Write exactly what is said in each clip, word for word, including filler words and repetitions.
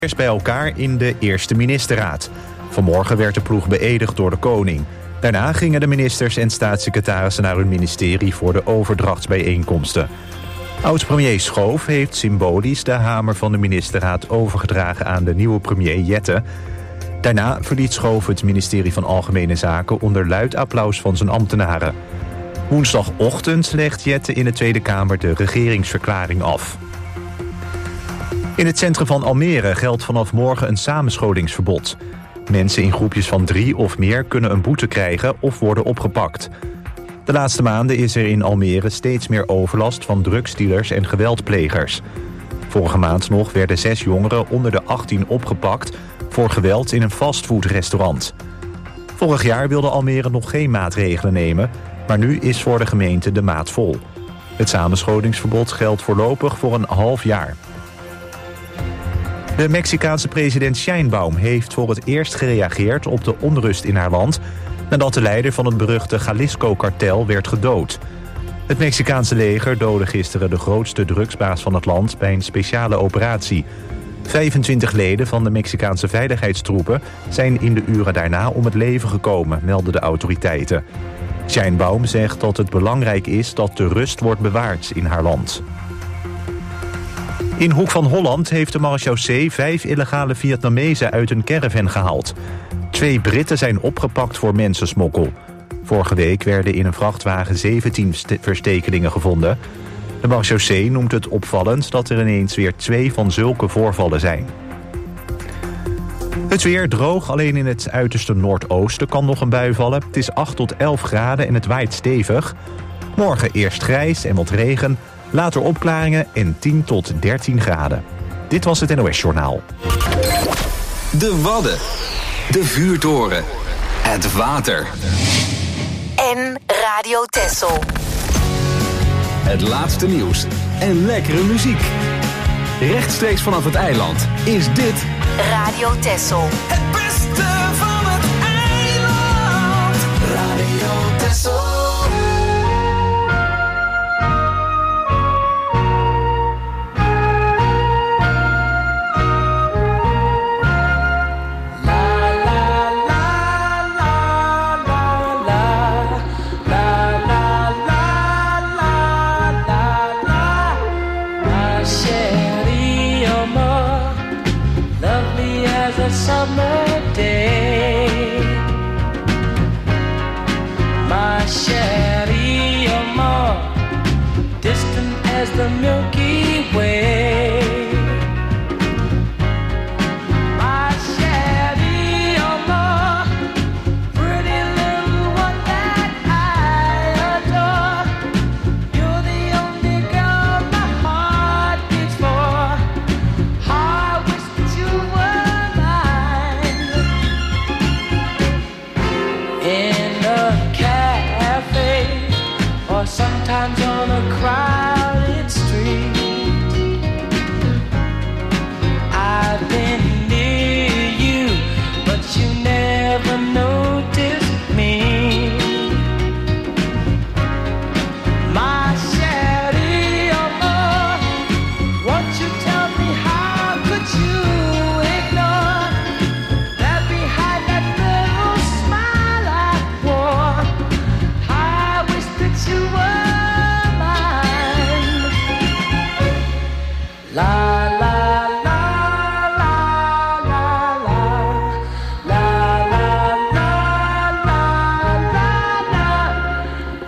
Eerst bij elkaar in de Eerste Ministerraad. Vanmorgen werd de ploeg beëdigd door de koning. Daarna gingen de ministers en staatssecretarissen naar hun ministerie voor de overdrachtsbijeenkomsten. Oud-premier Schoof heeft symbolisch de hamer van de ministerraad overgedragen aan de nieuwe premier Jette. Daarna verliet Schoof het ministerie van Algemene Zaken onder luid applaus van zijn ambtenaren. Woensdagochtend legt Jette in de Tweede Kamer de regeringsverklaring af. In het centrum van Almere geldt vanaf morgen een samenscholingsverbod. Mensen in groepjes van drie of meer kunnen een boete krijgen of worden opgepakt. De laatste maanden is er in Almere steeds meer overlast van drugsdealers en geweldplegers. Vorige maand nog werden zes jongeren onder de achttien opgepakt voor geweld in een fastfoodrestaurant. Vorig jaar wilde Almere nog geen maatregelen nemen, maar nu is voor de gemeente de maat vol. Het samenscholingsverbod geldt voorlopig voor een half jaar. De Mexicaanse president Sheinbaum heeft voor het eerst gereageerd op de onrust in haar land nadat de leider van het beruchte Jalisco-kartel werd gedood. Het Mexicaanse leger doodde gisteren de grootste drugsbaas van het land bij een speciale operatie. vijfentwintig leden van de Mexicaanse veiligheidstroepen zijn in de uren daarna om het leven gekomen, melden de autoriteiten. Sheinbaum zegt dat het belangrijk is dat de rust wordt bewaard in haar land. In Hoek van Holland heeft de marechaussee vijf illegale Vietnamezen uit een caravan gehaald. Twee Britten zijn opgepakt voor mensensmokkel. Vorige week werden in een vrachtwagen zeventien verstekelingen gevonden. De marechaussee noemt het opvallend dat er ineens weer twee van zulke voorvallen zijn. Het weer droog, alleen in het uiterste noordoosten kan nog een bui vallen. Het is acht tot elf graden en het waait stevig. Morgen eerst grijs en wat regen, later opklaringen en tien tot dertien graden. Dit was het N O S-journaal. De Wadden, de vuurtoren, het water. En Radio Texel. Het laatste nieuws en lekkere muziek. Rechtstreeks vanaf het eiland is dit Radio Texel. Het beste van het eiland. Radio Texel. Summer day, my Sherry, you're more distant as the Milky Way. My Sherry, you're more pretty little one that I adore. You're the only girl my heart beats for. I wish that you were in a cafe or sometimes on a crowded street. I've been near you, but you never noticed me. My Sherry, oh more, won't you tell me how could you ignore that behind that little smile I wore? I wish that you were mine. La la la la la la la la la la la la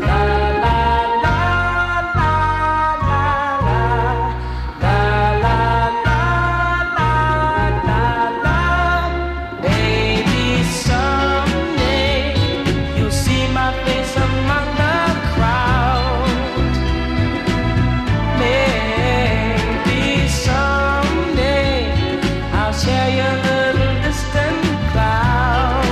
Baby, someday you'll see my face among the crowd. Maybe someday I'll share your little distant cloud.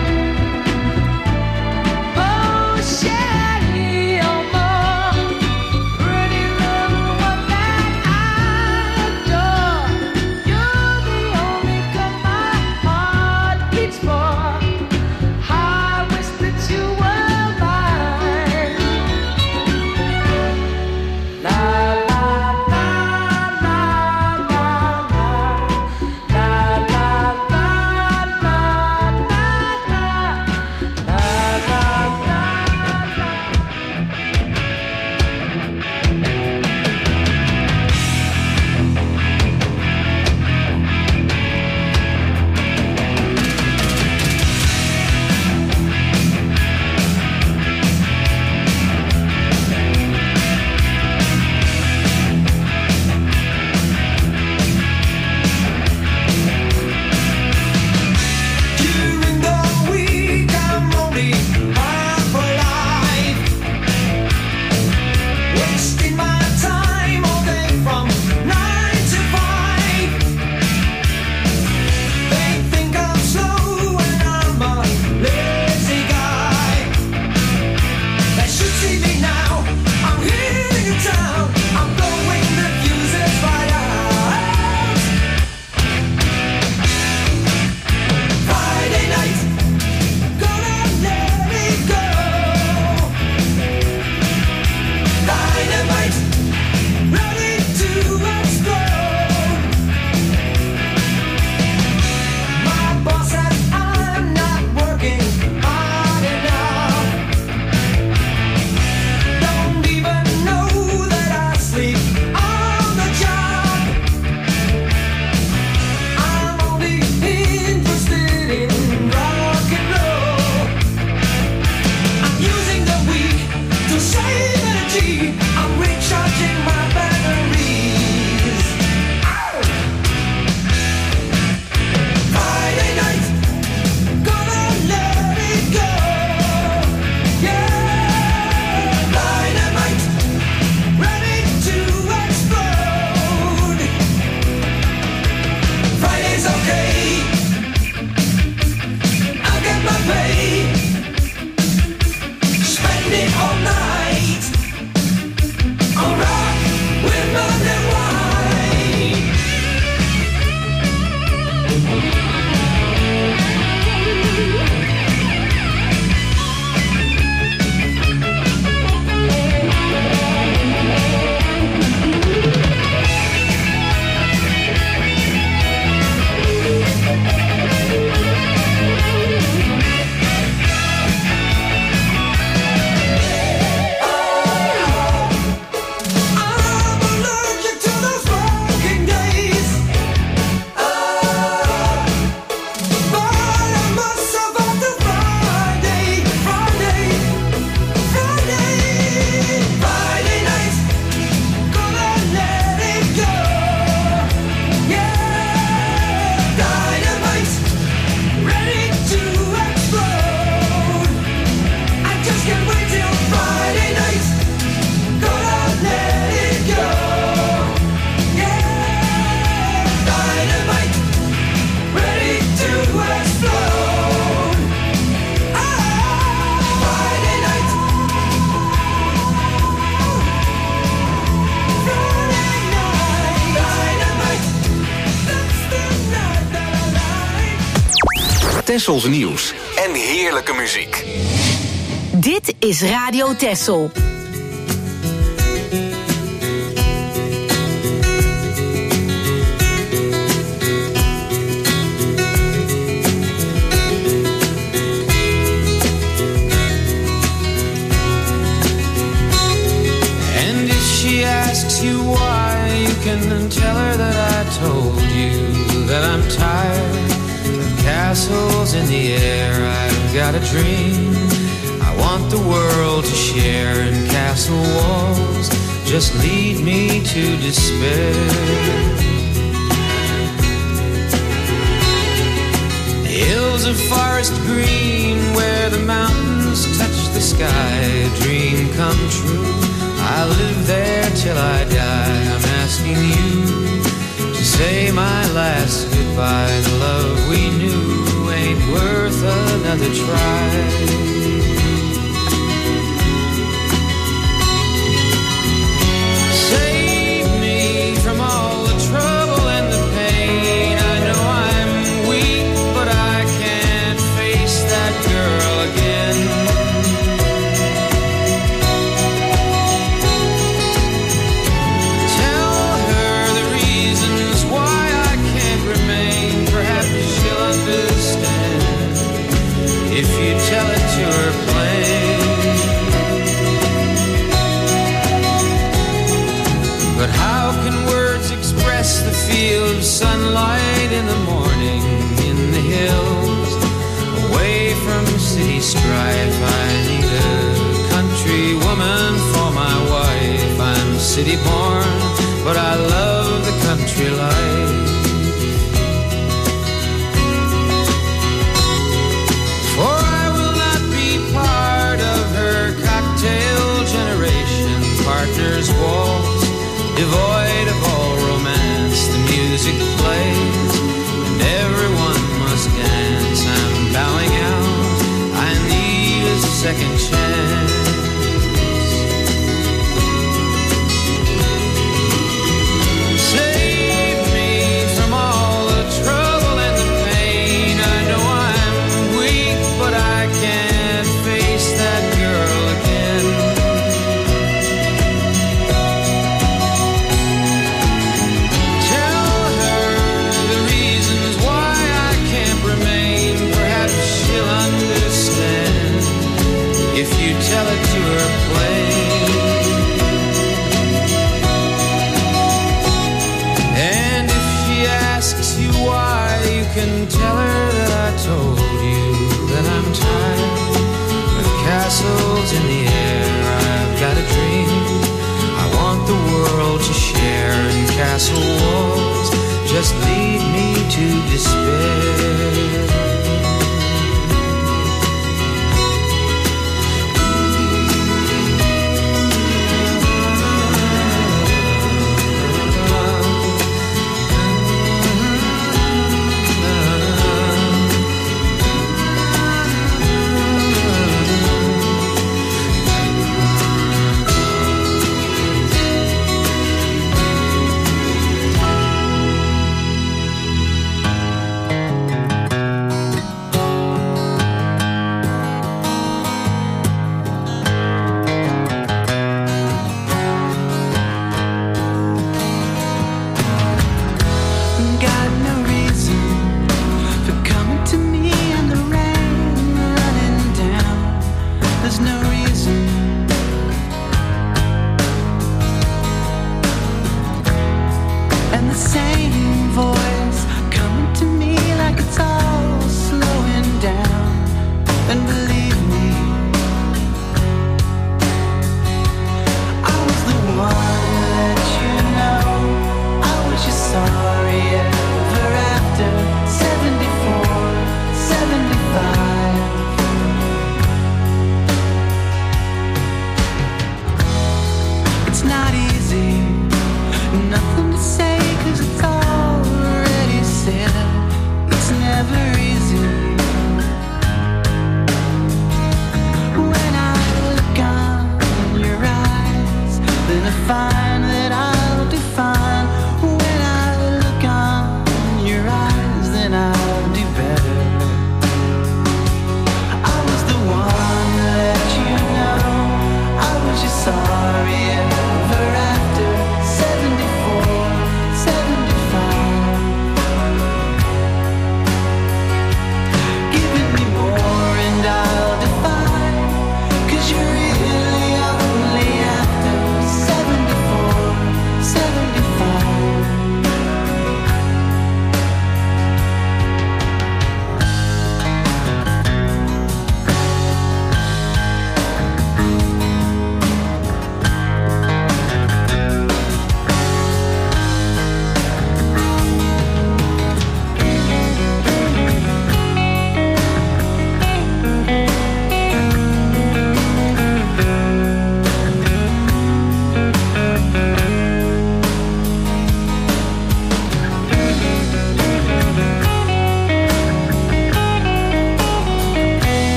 Oh, Sherry, oh more pretty little one that I adore. You're the only girl my heart beats for. I wish that you were mine. La la la la la la la Tessels nieuws en heerlijke muziek. Dit is Radio Tessel. Asks you why, you can tell her that I told you that I'm tired of castles in the air. I've got a dream I want the world to share, and castle walls just lead me to despair. The hills of forest green where the mountains touch the sky, a dream come true. I'll live there till I die. I'm asking you to say my last goodbye. The love we knew ain't worth another try. Save me from all the trouble and the pain. I know I'm weak, but I can't face that girl again. If you tell it to her plain. But how can words express the feel of sunlight in the morning in the hills, away from city strife? I need a country woman for my wife. I'm city born, but I love the country life. Generation partners waltz, devoid of all romance. The music plays and everyone must dance. I'm bowing out, I need a second chance. Save me from all the trouble and the pain. I know I'm weak, but I can't face that girl again. If you tell it to her plain. And if she asks you why, you can tell her that I told you that I'm tired of castles in the air. I've got a dream I want the world to share, and castle walls just lead me to despair.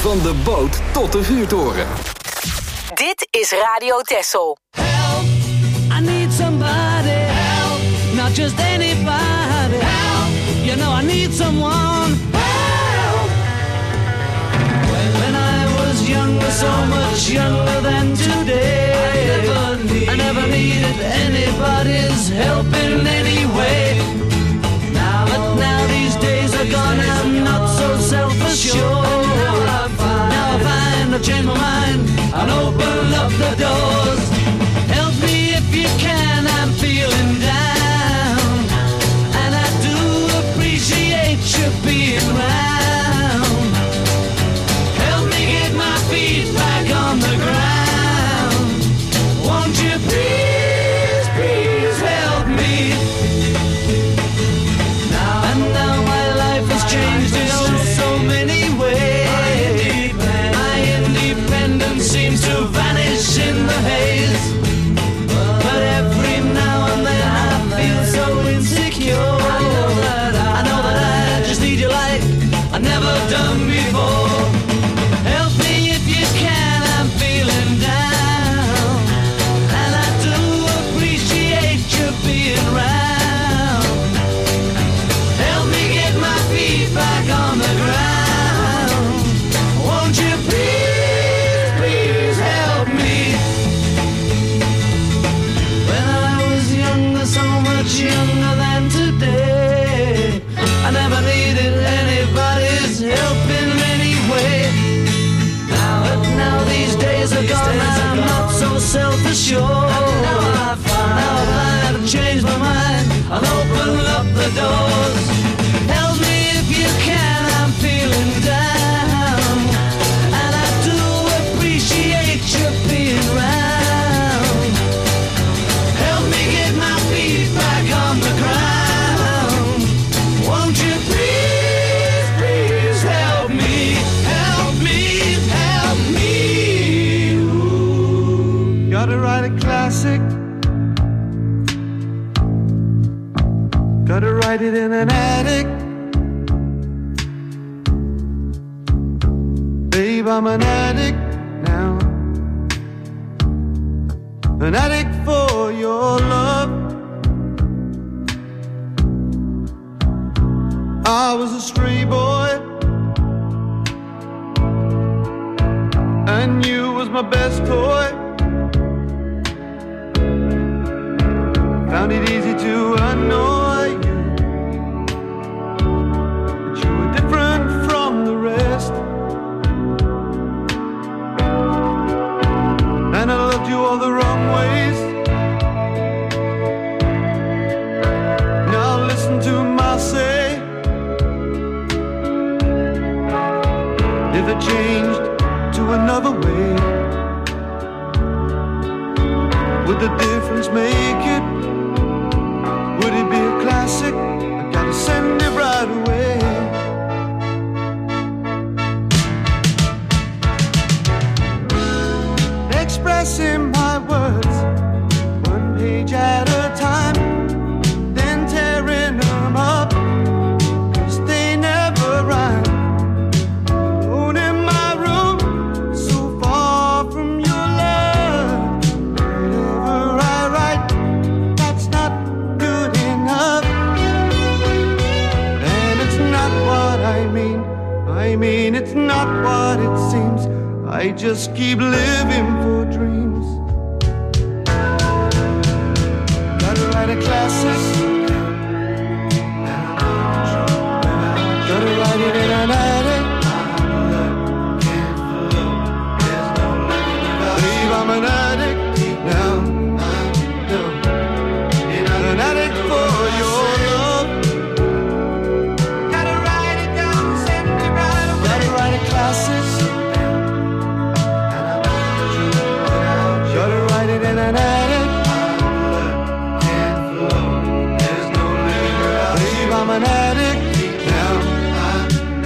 Van de boot tot de vuurtoren. Dit is Radio Texel. Help, I need somebody. Help, not just anybody. Help, you know I need someone. Help. When I was younger, so much younger than today, I never, need, I never needed anybody's help in any way. Now, but now these days are gone, I'm not so self-assured. Now I find, now I find I've changed my mind and open up the doors. Help me if you can, I'm feeling down, and I do appreciate you being round. Help me get my feet back on the ground. Won't you please, please help me? Now, and now my life has changed in oh so many ways. My independence seems to vanish in the haze. But every now and then I feel so insecure. I know that I, I know that I just need you like I've never done before. Help me if you can, I'm feeling down, and I do appreciate you being round. Help me get my feet back on the ground. Won't you please, please help me? When I was younger, so much younger than today, I never needed anybody's help in any way. Now, but now these days are gone, I'm not so self-assured. Now I find, now I have changed my mind, I'll open up the doors. Help me if you can, I'm feeling down, and I do appreciate you being round. Help me get my feet back on the ground. Won't you please, please help me, help me, help me. Ooh. Gotta write a classic. Gotta write it in an attic. Babe, I'm an addict now. An addict for your love. I was a stray boy, and you was my best toy. Found it easy to annoy you, but you were different from the rest. And I loved you all the wrong ways. Now listen to my say. If it changed to another way, would the difference make it? Would it be a classic? I gotta send it right away. Expressing my words one page at a time, then tearing them up, 'cause they never rhyme. Alone in my room, so far from your love. Whatever I write, that's not good enough. And it's not what I mean, I mean it's not what it seems. I just keep living for dreams. Gotta write a classic. Gotta write it in an attic. Babe, I'm an addict now. An addict for your love. Gotta write it down, send it right away. Gotta write a classic. Gotta write it in an attic. Babe, I'm an addict now.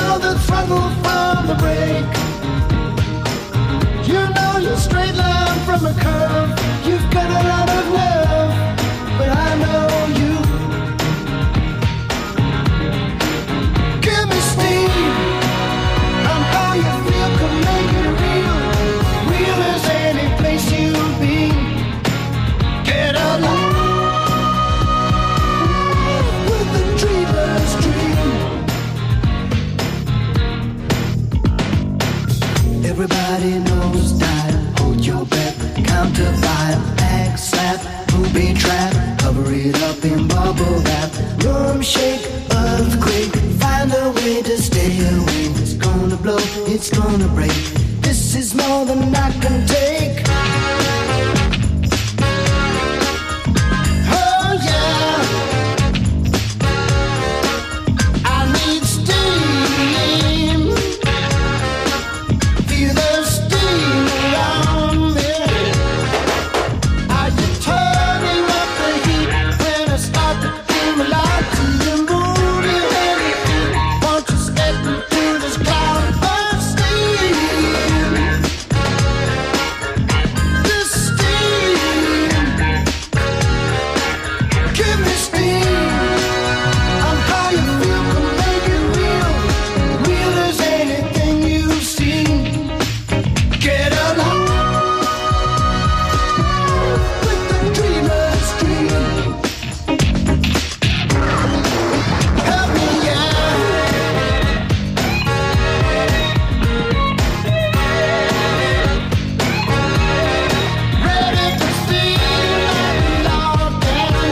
know the throttle from the brake. You know your straight line from a curve. You've got a lot of nerve, but I know you. Give me steam. I'm how you feel, can make it real. Real as any place you've been. Get along with the dreamer's dream. Everybody knows style. Hold your breath, count to five. Act slap, booby trap. Cover it up in bubble wrap. Room shake, earthquake. Find a way to stay away. It's gonna blow, it's gonna break. This is more than I can take. Oh yeah, I need steam. Feel the steam around me. Are you turning up the heat when I start to feel a lot to the moon and everything? Won't you step into this cloud of steam? This steam, give me steam. I'm how you feel, can make it real. Real as anything you've seen. Get along with the dreamer's dream. Help me, yeah. Ready to see my Lord down.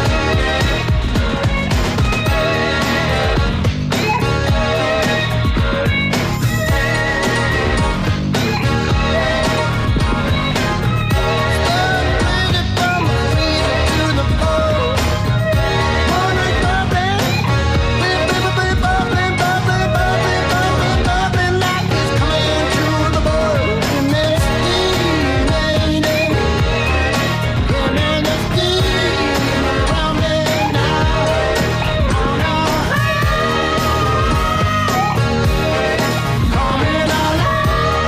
Ready from the feet to the pole. Wanna bubbling, bubbling, bubbling, bubbling, bubbling, bubbling, bubbling like it's coming through the bowl. And there's steam, ain't it? And then there's steam around me now. Oh no, coming alive.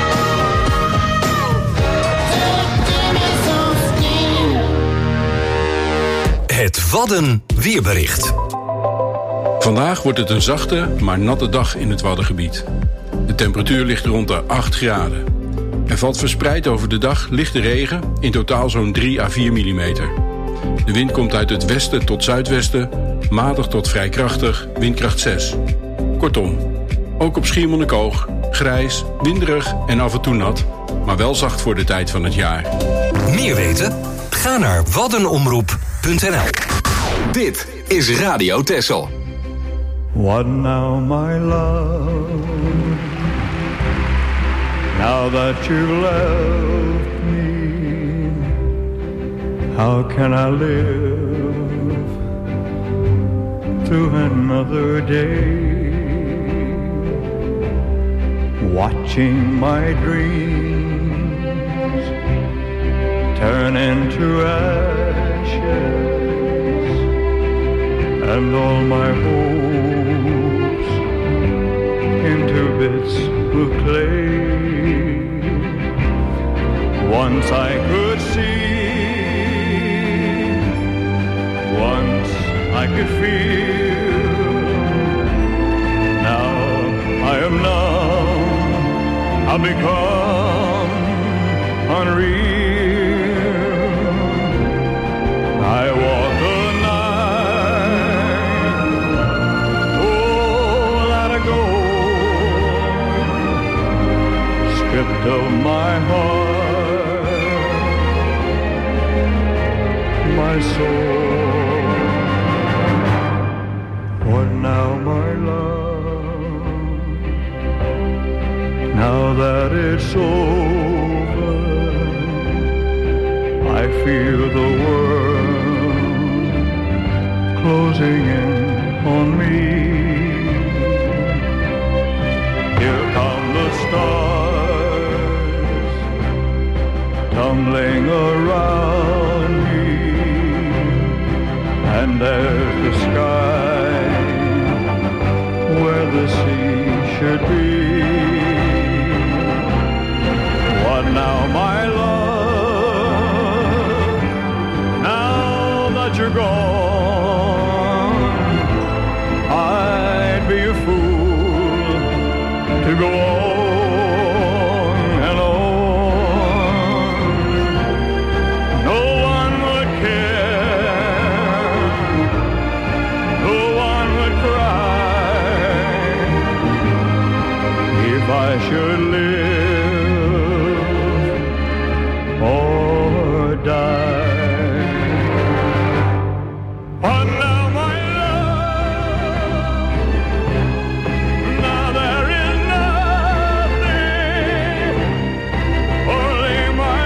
Give me some steam. Het Wadden weerbericht. Vandaag wordt het een zachte, maar natte dag in het Waddengebied. De temperatuur ligt rond de acht graden. Er valt verspreid over de dag lichte regen, in totaal zo'n drie à vier millimeter. De wind komt uit het westen tot zuidwesten, matig tot vrij krachtig, windkracht zes. Kortom, ook op Schiermonnikoog, grijs, winderig en af en toe nat, maar wel zacht voor de tijd van het jaar. Meer weten? Ga naar waddenomroep punt n l. Dit is Radio Texel. What now, my love? Now that you left me, how can I live through another day? Watching my dreams turn into ashes, and all my hopes into bits of clay. Once I could see, once I could feel. Now I am numb, I've become unreal. I walk the night, oh, let it go, stripped of my heart, my soul. What now, my love? Now that it's over, I feel the world closing in on me. Here come the stars tumbling around me, and there's the sky where the sea it be? What now, my love? Now that you're gone, I'd be a fool to go on and on. No one would care, no one would cry if I should live or die. But now, my love, now there is nothing, only my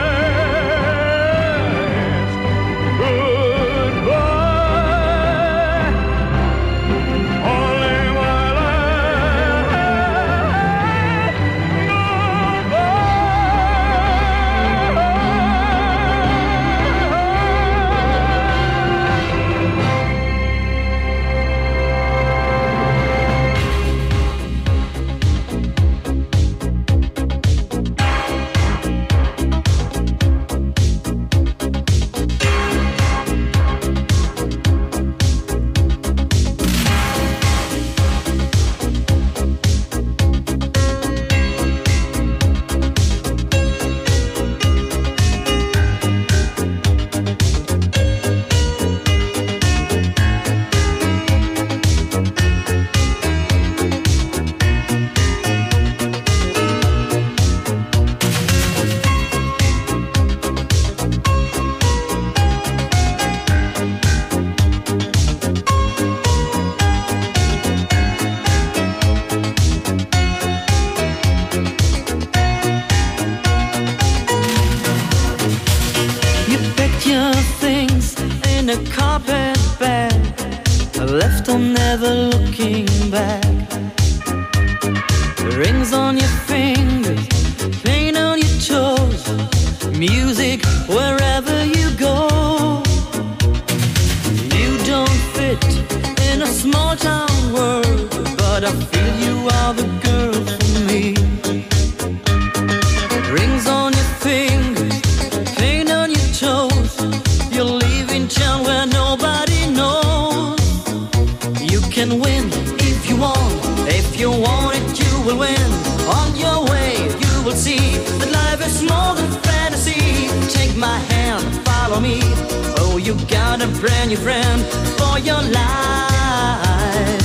last goodbye, only my last You packed your things in a carpet bag, left them never looking back. Rings on your fingers, paint on your toes, music wherever you go. You don't fit in a small town world, but I feel you are the girl for me. Rings on your fingers, paint on your toes, you're leaving town where nobody knows. You can win if you want, if you want it you will win. On your way you will see that life is more than fantasy. Take my hand, follow me, oh you got a brand new friend for your life.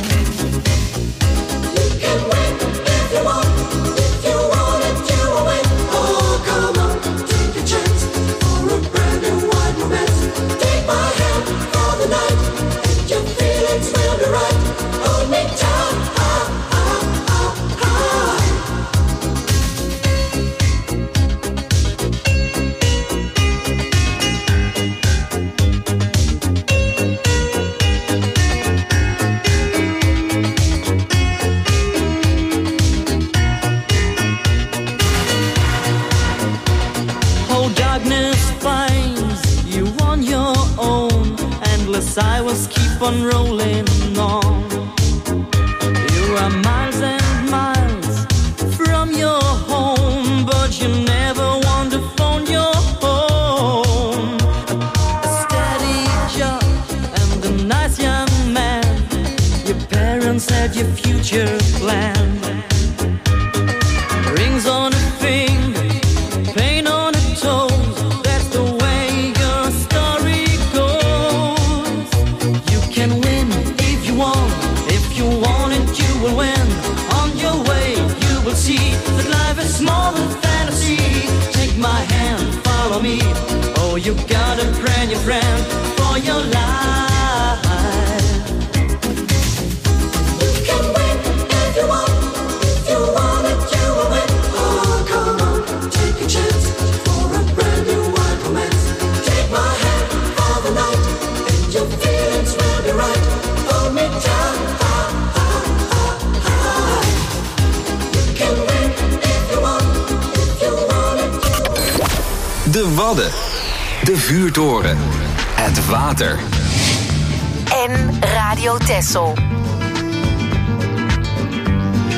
You can win if you want, if you want it you will win. Oh come on, take a chance for a brand new wide romance. Take my hand for the night, and your feelings will be right. Hold me tight, ah, ah, ah, ah. Oh, darkness finds you on your own. Endless hours keep on rolling on. You are miles and miles from your home, but you never want to phone your home. A steady job and a nice young man, your parents had your future planned. Rings on a finger, paint on a toes, that's the way your story goes. You can win if you want, if you want it you will win. On your way you will see that life is more than fantasy. Take my hand, follow me, oh you got a brand new friend for your life. You can win if you want, if you want it you will win. Oh come on, take a chance for a brand new wide romance. Take my hand for the night, and your feelings will be right. Hold me tight, ah, ah, ah, ah. You can win if you want, if you want it you will win. De Wadden. De vuurtoren. Het water. En Radio Texel.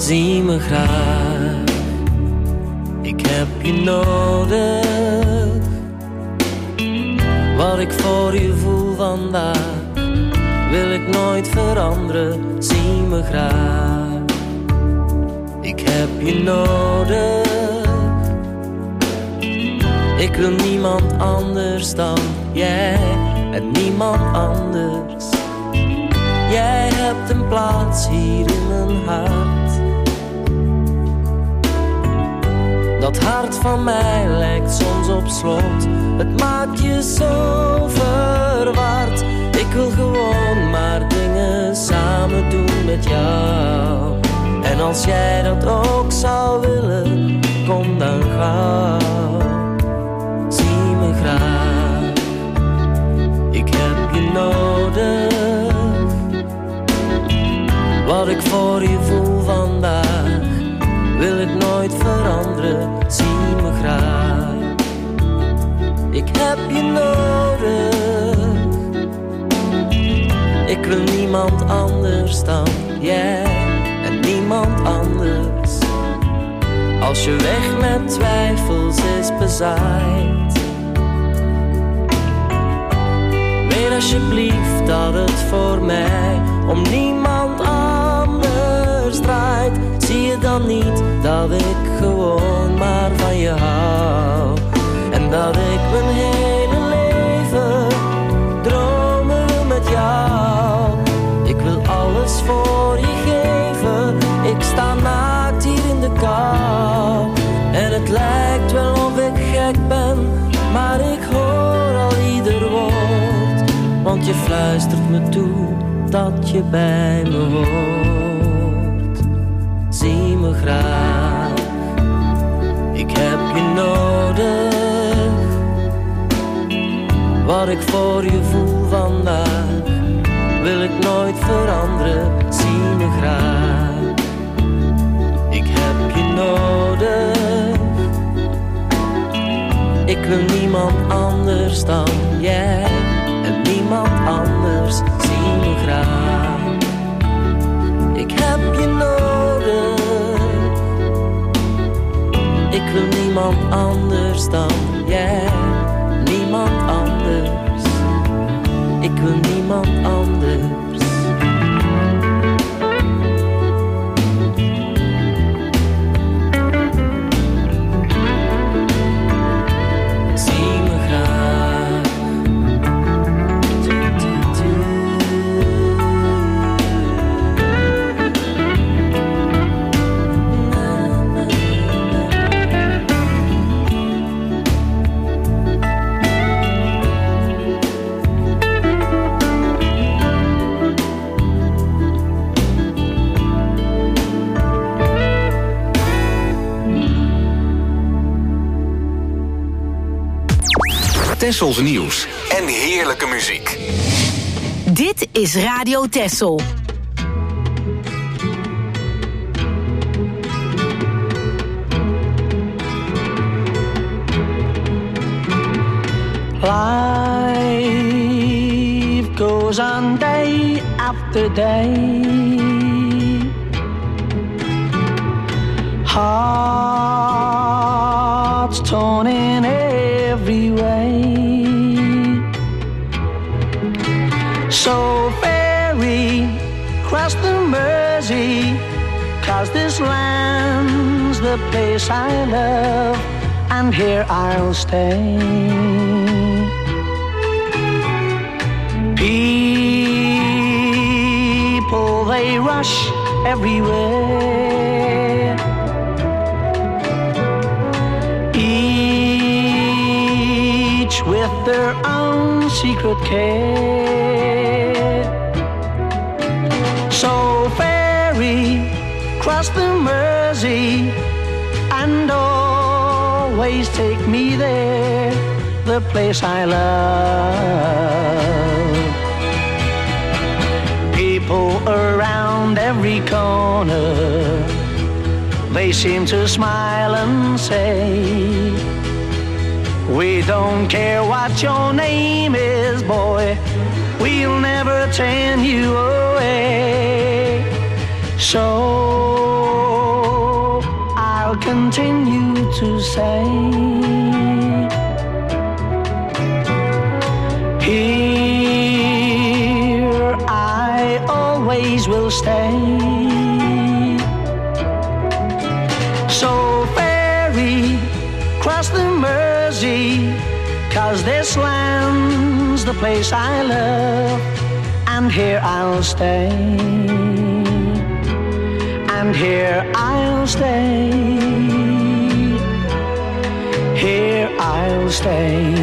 zie me graag. Ik heb je nodig. Wat ik voor je voel vandaag wil ik nooit veranderen, zie me graag. Ik heb je nodig. Ik wil niemand anders dan jij en niemand anders. Jij hebt een plaats hier in mijn hart. Dat hart van mij lijkt soms op slot. Het maakt je zo verward. Ik wil gewoon maar dingen samen doen met jou. En als jij dat ook zou willen, kom dan gauw. Zie me graag. Ik heb je nodig. Wat ik voor je voel vandaag wil ik nooit veranderen, zie me graag. Ik heb je nodig. Ik wil niemand anders dan jij en niemand anders. Als je weg met twijfels is bezaaid, weet alsjeblieft dat het voor mij om niemand anders draait. Zie je dan niet dat ik gewoon maar van je hou? En dat ik mijn hele leven dromen wil met jou. Ik wil alles voor je geven. Ik sta naakt hier in de kou. En het lijkt wel of ik gek ben, maar ik hoor al ieder woord. Want je fluistert me toe dat je bij me hoort. Zie me graag. Ik heb je nodig. Wat ik voor je voel vandaag wil ik nooit veranderen, zie me graag. Ik heb je nodig. Ik wil niemand anders dan jij en niemand anders, zie me graag. Ik heb je nodig. Ik wil niemand anders dan jij, niemand anders. Ik wil niemand anders. Tessels nieuws en heerlijke muziek. Dit is Radio Tessel. Life goes on day after day. Hearts torn in every way. So ferry cross the Mersey, 'cause this land's the place I love, and here I'll stay. People, they rush everywhere. Each with their own secret care. So ferry cross the Mersey and always take me there, the place I love. People around every corner, they seem to smile and say, we don't care what your name is, boy, we'll never turn you away. So continue to say, here I always will stay. So ferry, cross the Mersey, 'cause this land's the place I love, and here I'll stay, and here I'll stay, here I'll stay.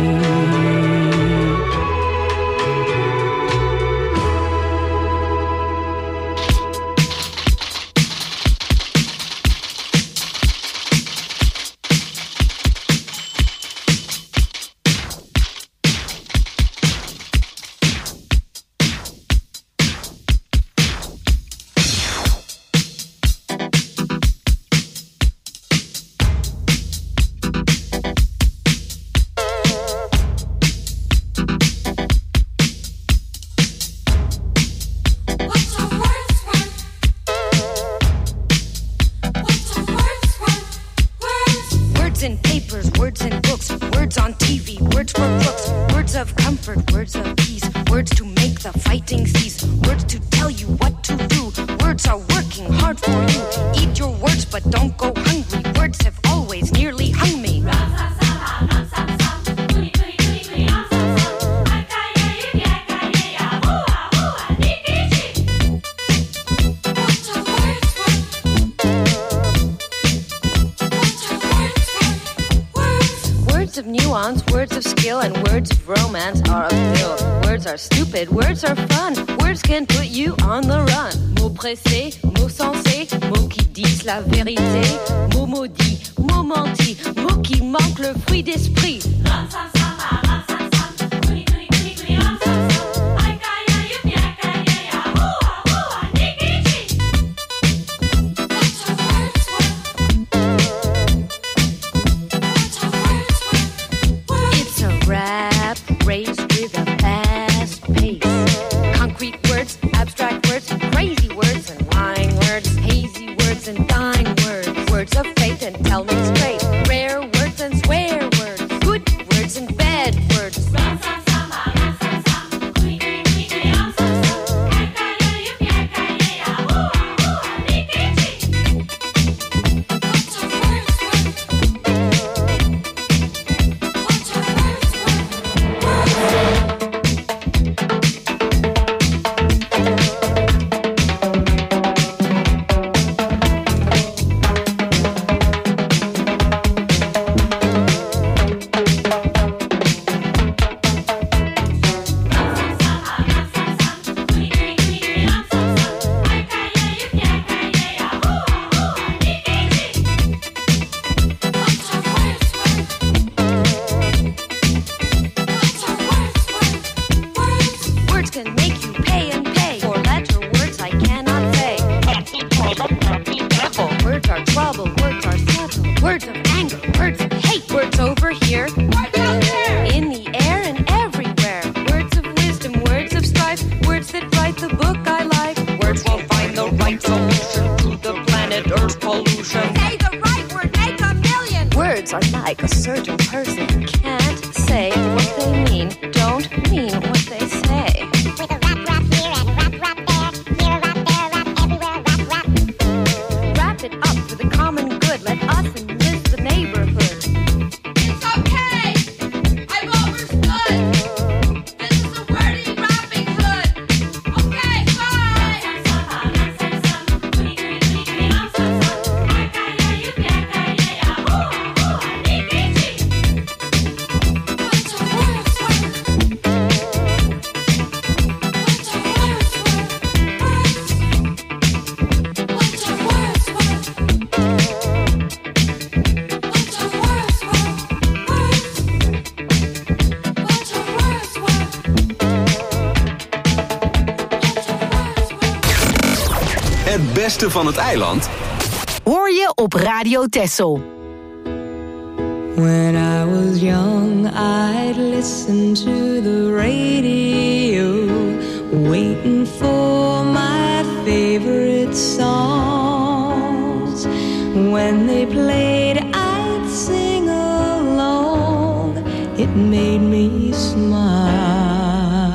Words are fun, words can put you on the run. Mots pressés, mots sensés, mots qui disent la vérité. Mots maudits, mots mentis, mots qui manquent le fruit d'esprit. It's a rap race with a fast pace. Concrete words, abstract words, crazy words and lying words, hazy words and dying words, words of faith and tell me straight, rare words and swear words, good words and bad words. Het beste van het eiland hoor je op Radio Texel. When I was young, I'd listen to the radio, waiting for my favorite songs. When they played it made me smile.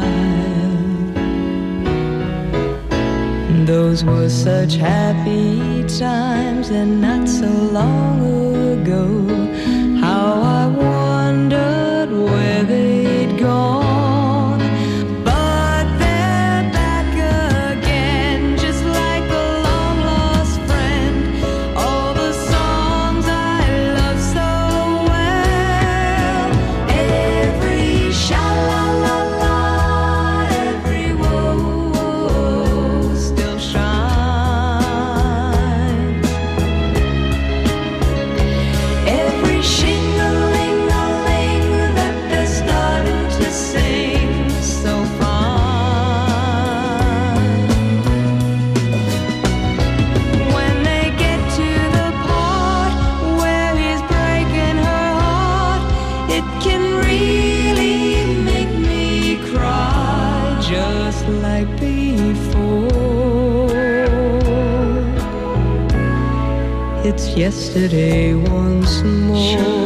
Those were such happy times, and not so long ago, how I wondered where they'd gone. But they're back again, just like a long-lost friend. All the songs I love so well, every sha-la-la-la, every woe still shines. Every shing-a-ling-a-ling that they're starting to sing so fine. When they get to the part where he's breaking her heart, it can really make me cry, just like before. It's yesterday once more.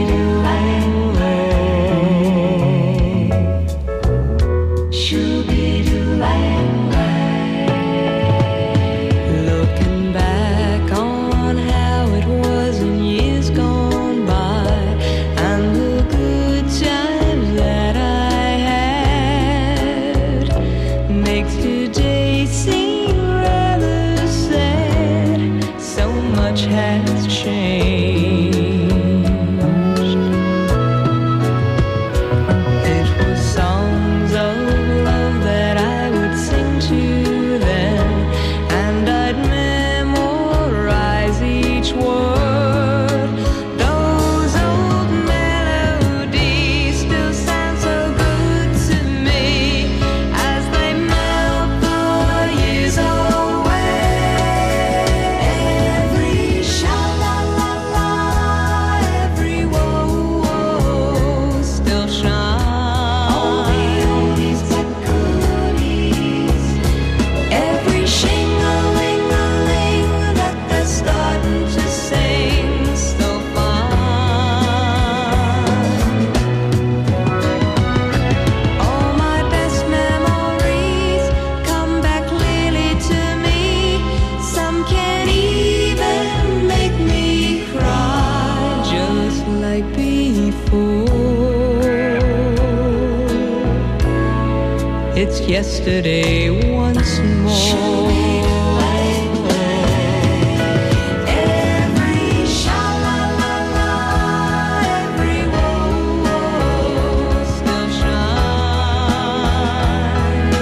Looking back on how it was in years gone by, and the good times that I had, makes today seem rather sad. So much has changed. It was songs of love that I would sing to them, and I'd memorize each word. Those old melodies still sound so good to me as they melt the years away. Every sha-la-la-la, every woe still shines. All the oldies but goodies. Every shing-a-ling-a-ling that they're starting to sing so fine. All my best memories come back clearly to me. Some can even make me cry, just like before. It's yesterday once more. Every sha-la-la-la, every woe still shines.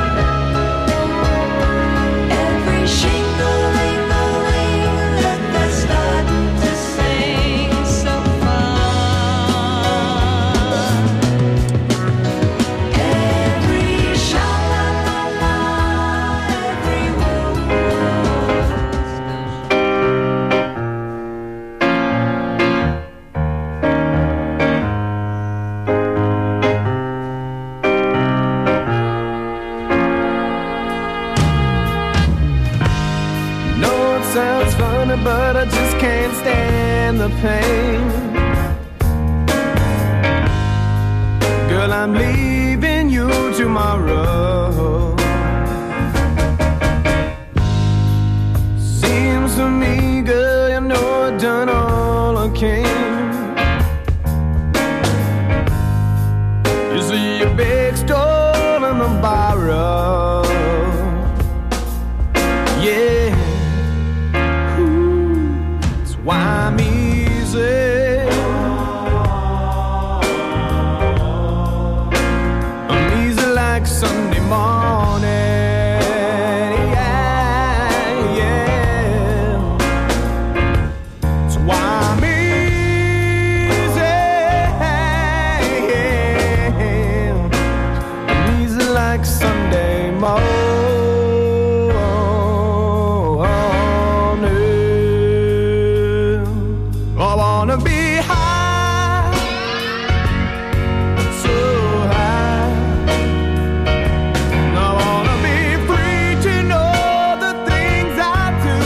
Every shing-a-ling-a-ling that they're starting to sing so fine. Every sha-la-la-la, every woe No, it sounds funny, but I just can't stand the pain. Girl, I'm leaving you tomorrow. Seems to me, girl, you know I've done all I can. You see a big stone in the borrow. Yeah. That's why I'm easy. I'm easy like Sunday morning. Yeah, yeah. That's why I'm easy. I'm easy like Sunday morning. I wanna be high, so high. I wanna be free to know the things I do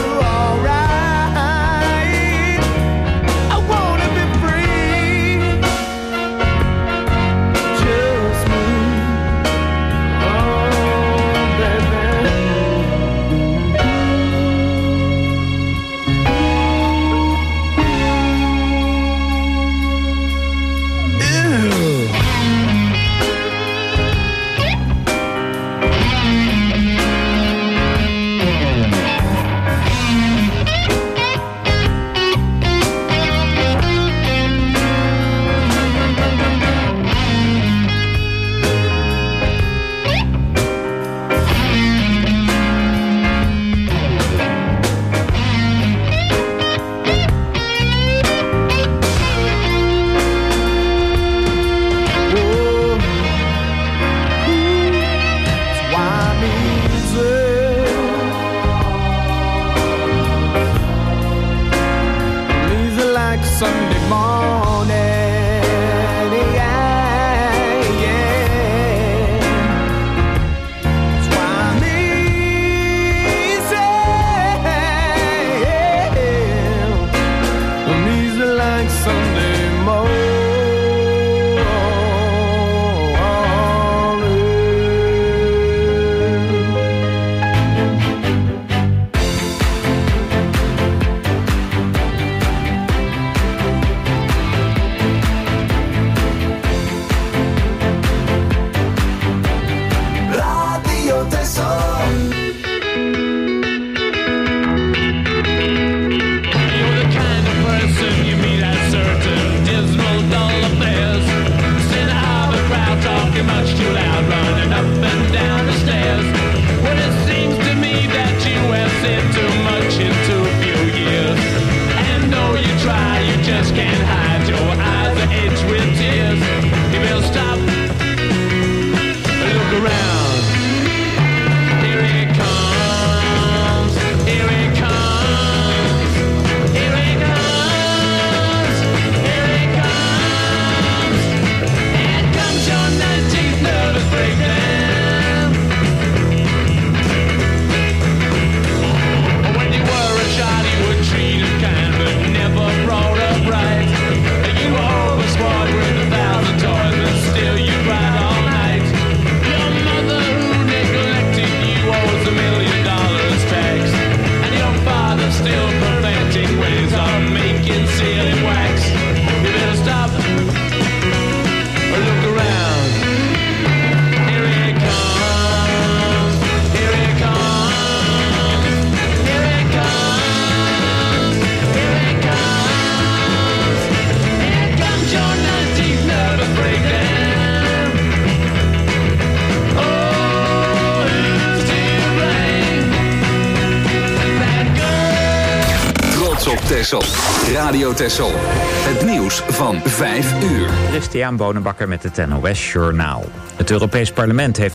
alright. I wanna be free. Texel. Radio Texel. Het nieuws van vijf uur. Christian Bonenbakker met het N O S Journaal. Het Europees Parlement heeft